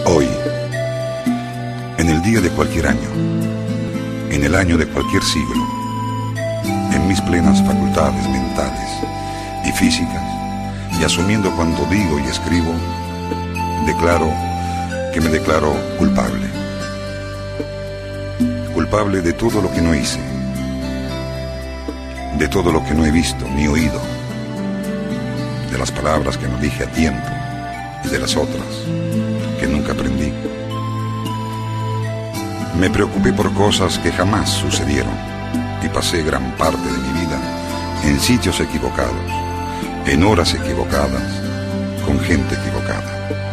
Hoy, en el día de cualquier año, en el año de cualquier siglo, en mis plenas facultades mentales y físicas, y asumiendo cuanto digo y escribo, declaro que me declaro culpable. Culpable de todo lo que no hice, de todo lo que no he visto ni oído, de las palabras que no dije a tiempo y de las otras que nunca aprendí. Me preocupé por cosas que jamás sucedieron y pasé gran parte de mi vida en sitios equivocados, en horas equivocadas, con gente equivocada.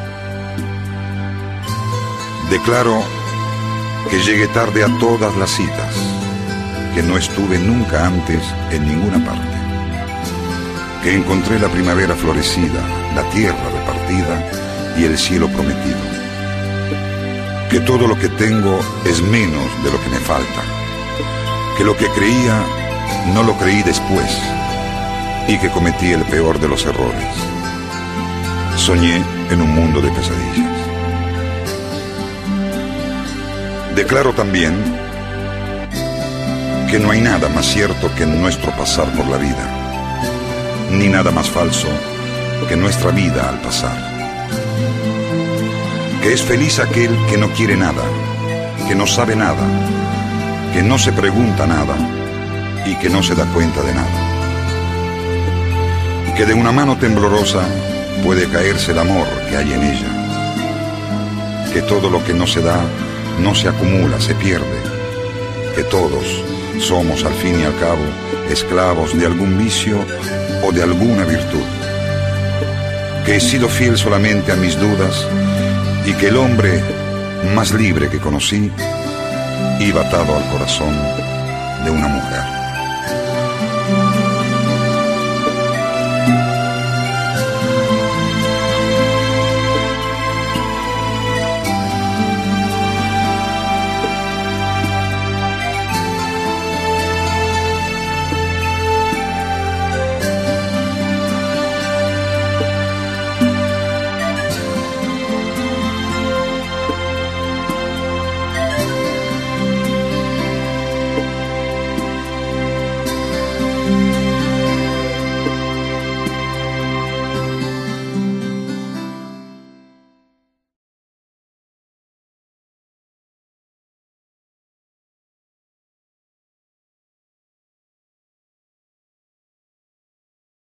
Declaro que llegué tarde a todas las citas, que no estuve nunca antes en ninguna parte, que encontré la primavera florecida, la tierra repartida y el cielo prometido, que todo lo que tengo es menos de lo que me falta, que lo que creía no lo creí después y que cometí el peor de los errores. Soñé en un mundo de pesadillas. Declaro también que no hay nada más cierto que nuestro pasar por la vida, ni nada más falso que nuestra vida al pasar. Que es feliz aquel que no quiere nada, que no sabe nada, que no se pregunta nada y que no se da cuenta de nada. Que de una mano temblorosa puede caerse el amor que hay en ella. Que todo lo que no se da no se acumula, se pierde. Que todos somos al fin y al cabo esclavos de algún vicio o de alguna virtud. Que he sido fiel solamente a mis dudas y que el hombre más libre que conocí iba atado al corazón de una mujer.